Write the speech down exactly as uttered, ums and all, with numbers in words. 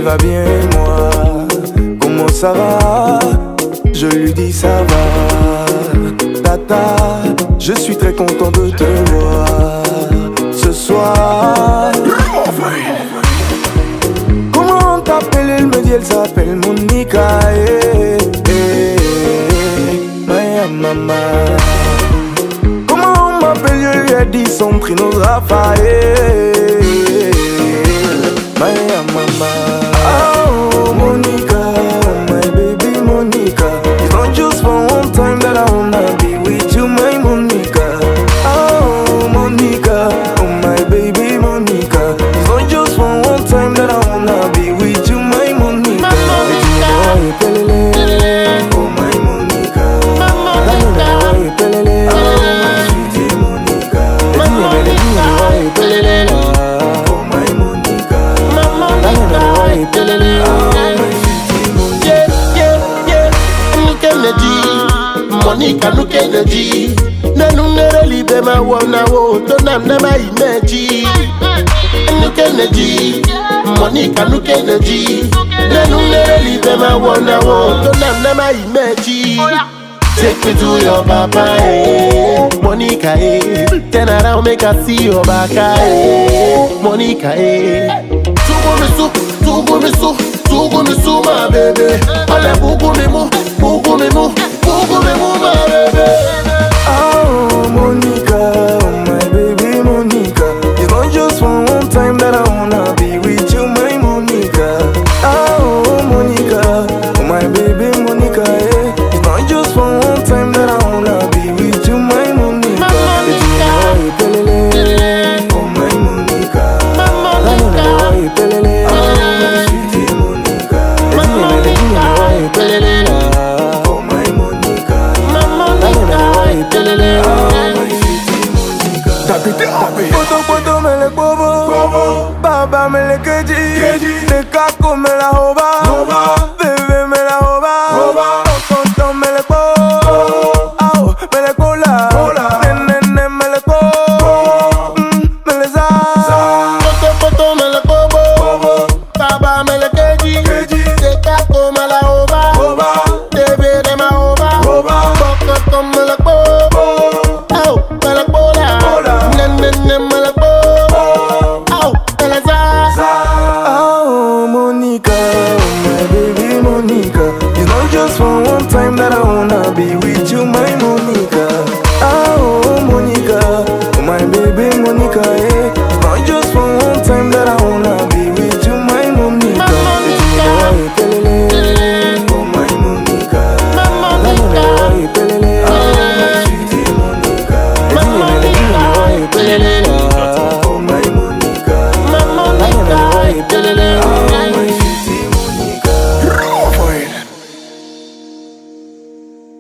va bien et moi? Comment ça va? Je lui dis ça va. Tata, je suis très content de te voir ce soir. Comment t'appelles? Elle me dit elle s'appelle Monica. Eh, eh, eh, Maya mama. Comment on m'appelle? Je lui ai dit son trino Raphaël. Maya mama. Oh Monica, my baby Monica. It's not just for one time that I wanna be with you, my Monica. Oh Monica, oh my baby Monica. It's not just for one time that I wanna be with you, my Monica. Oh my Monica. Oh my sweetie Monica. Oh my Monica. Yeah, yeah, yeah. Monica look energy. Nanu nere libe ma wona wo to nam na ma imeji. Look energy. Monica look energy. Nanu nere libe ma wona wo to nam na ma imeji. Take me to your papa, eh, Monica, eh. Turn around, make I see your back, eh, Monica, eh. Tugu me su, tugu me su, tugu me su, my baby. Ole bugu me mu, bugu me mu, bugu me mu, my baby. Oh Monica, oh my baby Monica. It's not just for one time that I wanna be with you, my Monica. Oh Monica, oh my baby Monica, eh. It's not just for one time that I wanna be with you, my Monica. Oh my Monica. Sweetie Monica. Oh my Monica. Poto poto me le bobo, baba me le keji, de kako me la hoba, bebé me la hoba, tonton me le po, au me le cola, nene nene me le po, me le za. Poto poto me le bobo, baba me le keji, de kako me la hoba, bebé de ma hoba, tonton me le po, au me le cola, nene nene me le po, au me le za. Oh Monica, oh my baby Monica. It's not just for one time